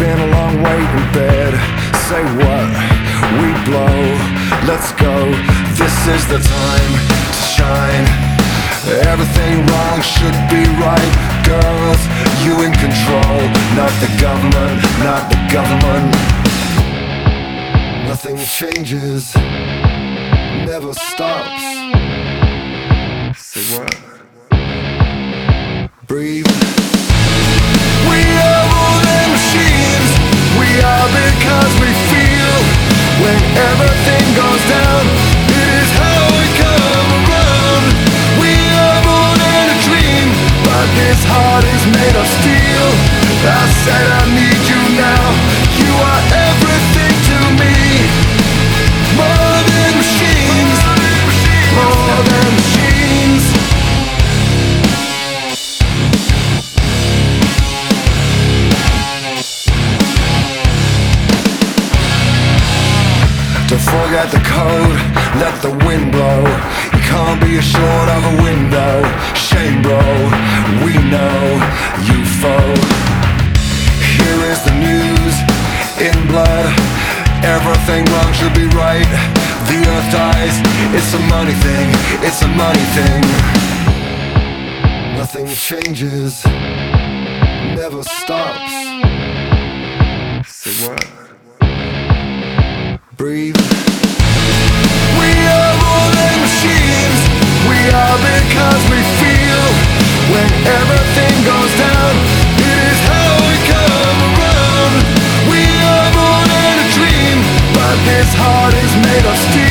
been a long wait in bed. Say what? We blow. Let's go. This is the time to shine. Everything wrong should be right. Girls, you in control. Not the government, not the government. Nothing changes, never stops. Say what? Breathe. We are more than machines. We are because we feel. When everything goes down, it is how we come around. We are more than a dream, but this heart is made of steel. I said I need you now. You are everything to me. More than machines. More than machines. Don't forget the code, let the wind blow. You can't be assured of a window. Shame bro, we know you foe. Here is the news, in blood. Everything wrong should be right. The earth dies, it's a money thing. It's a money thing. Nothing changes, never stops. Say what? Breathe. We are more than machines. We are because we feel. When everything goes down, it is how we come around. We are more than a dream, but this heart is made of steel.